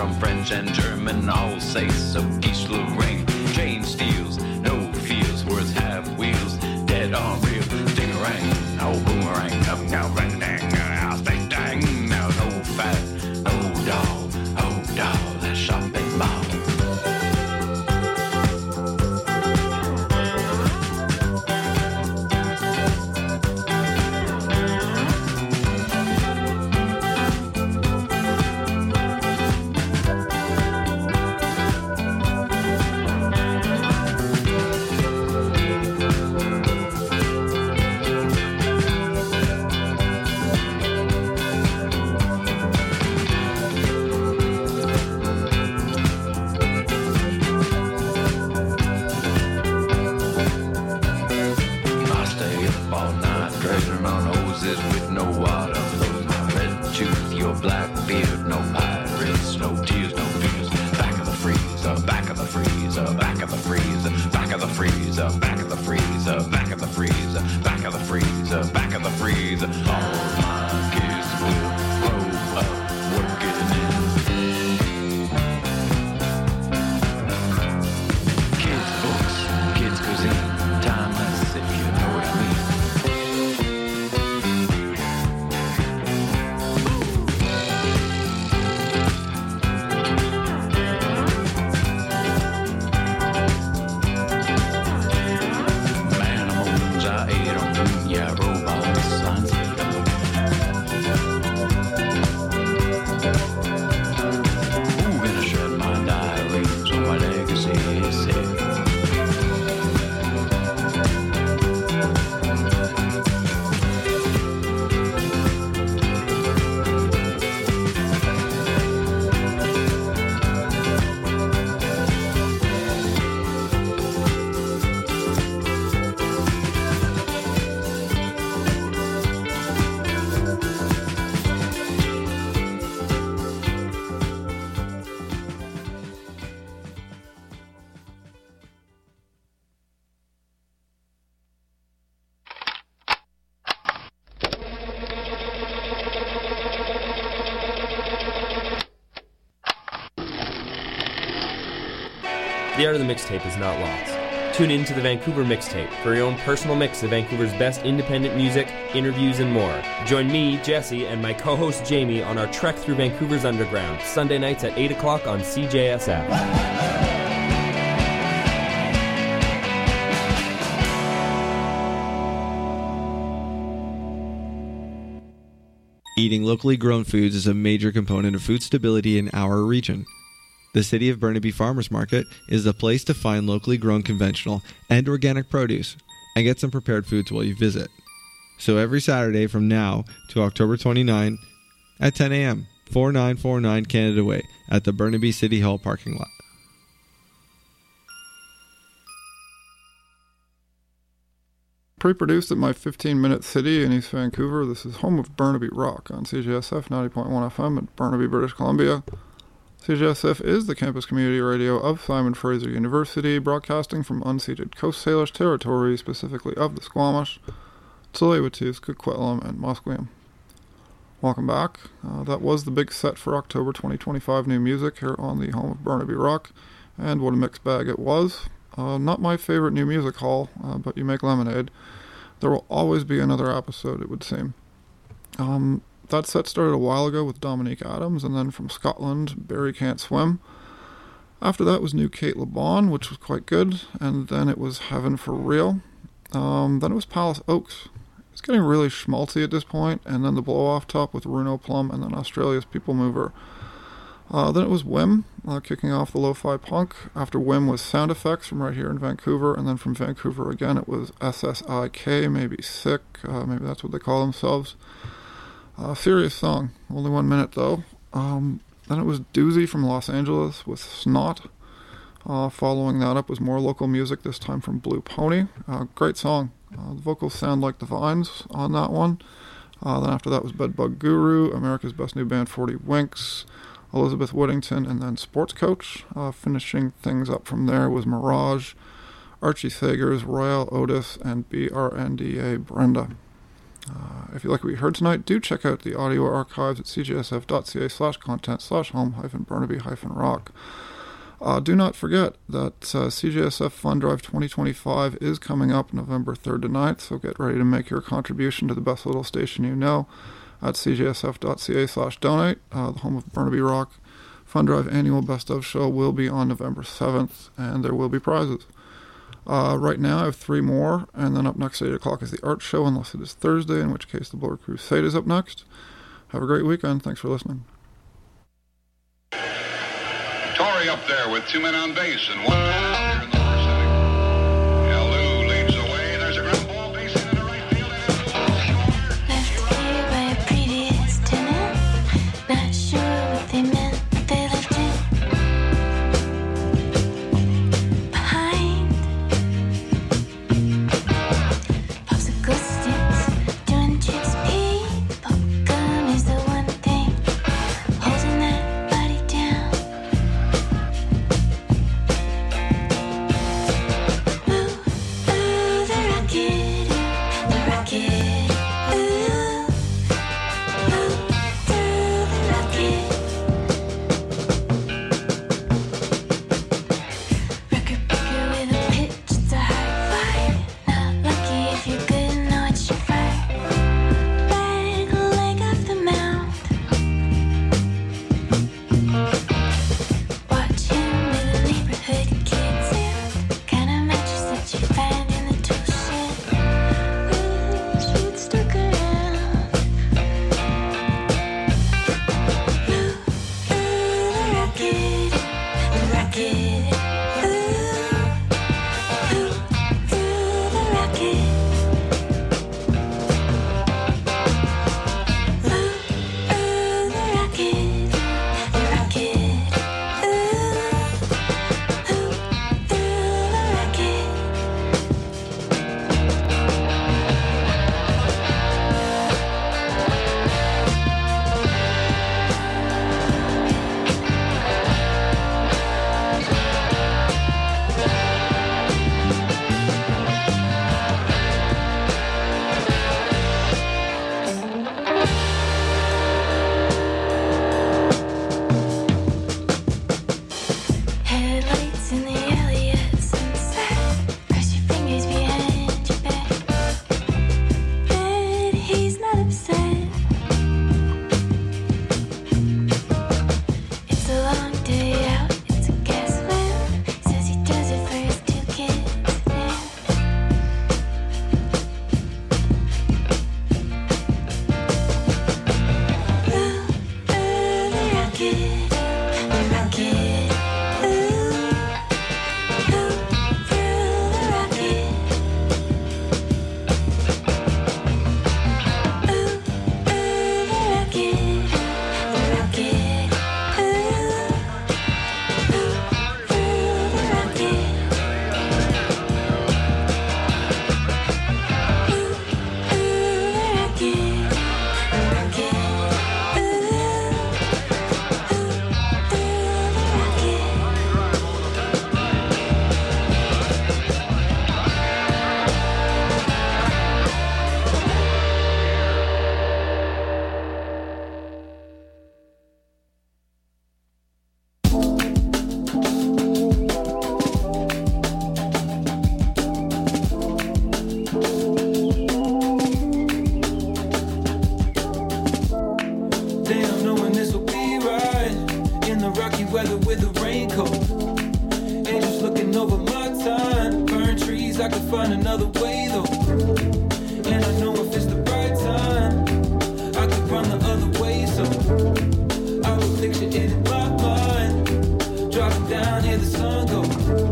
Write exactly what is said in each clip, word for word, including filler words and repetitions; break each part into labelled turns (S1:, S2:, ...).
S1: from French and German, all say so. East Lorraine, chain steals, no feels, words have wheels, dead on real, ding-a-rang, oh boomerang, up now, ring dang, I'll stay dang, now no fat, no doll, oh doll, that shopping mall.
S2: The art of the mixtape is not lost. Tune in to the Vancouver Mixtape for your own personal mix of Vancouver's best independent music, interviews, and more. Join me, Jesse, and my co-host Jamie on our trek through Vancouver's underground, Sunday nights at eight o'clock on C J S F.
S3: Eating locally grown foods is a major component of food stability in our region. The City of Burnaby Farmers Market is the place to find locally grown conventional and organic produce and get some prepared foods while you visit. So every Saturday from now to October twenty-ninth at ten a.m., forty-nine forty-nine Canada Way at the Burnaby City Hall parking lot.
S4: Pre-produced at my fifteen-minute city in East Vancouver, this is home of Burnaby Rock on C J S F ninety point one F M at Burnaby, British Columbia. C J S F is the campus community radio of Simon Fraser University, broadcasting from unceded Coast Salish territory, specifically of the Squamish, Tsleil-Waututh, Coquitlam, and Musqueam. Welcome back. Uh, that was the big set for October twenty twenty-five new music here on the home of Burnaby Rock, and what a mixed bag it was. Uh, not my favorite new music hall, uh, but you make lemonade. There will always be another episode, it would seem. Um... That set started a while ago with Dominique Adams, and then from Scotland, Barry Can't Swim. After that was new Kate LeBon, which was quite good, and then it was Heaven for Real. Um, then it was Palace Oaks. It's getting really schmaltzy at this point, and then the blow-off top with Runo Plum, and then Australia's People Mover. Uh, then it was Wim, uh, kicking off the lo-fi punk. After Wim was Sound Effects from right here in Vancouver, and then from Vancouver again it was S S I K, maybe Sick, uh, maybe that's what they call themselves. Uh, serious song, only one minute though. Um, then it was Doozy from Los Angeles with Snot. Uh, following that up was more local music, this time from Blue Pony. Uh, great song. Uh, the vocals sound like the Vines on that one. Uh, then after that was Bedbug Guru, America's Best New Band, forty Winks, Elizabeth Whittington, and then Sports Coach. Uh, finishing things up from there was Mirage, Archie Sagers, Royale Otis, and B R N D A Brenda. Uh, if you like what you heard tonight, do check out the audio archives at cjsf.ca slash content slash home hyphen Burnaby hyphen rock. Uh, do not forget that uh, C J S F Fund Drive twenty twenty-five is coming up November third to ninth, so get ready to make your contribution to the best little station you know at cjsf.ca slash donate. Uh, the home of Burnaby Rock Fund Drive annual Best of show will be on November seventh, and there will be prizes. Uh, right now I have three more, and then up next at eight o'clock is the art show, unless it is Thursday, in which case the Blower Crusade is up next. Have a great weekend. Thanks for listening.
S5: Torrey up there with two men on base and one man out here in the first inning. Now Lou leads the way. There's a ground ball base hit into right field.
S6: Left here by a previous tenant. Not sure what they meant, but they left it behind. Popsicle sticks, doing tricks, people. Gum is the one thing holding that body down.
S7: find another way though. And I know if it's the right time, I could run the other way. So I will picture it in my mind, driving down, hear the sun go.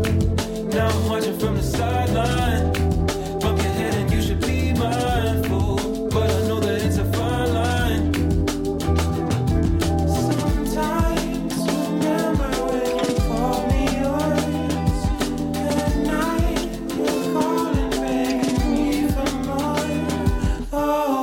S7: Now I'm watching from the sideline. Bump your head and you should be mindful, but I know that it's a fine line. Sometimes remember when you call me yours, at night you're calling, begging me for more. Oh.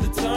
S7: the time.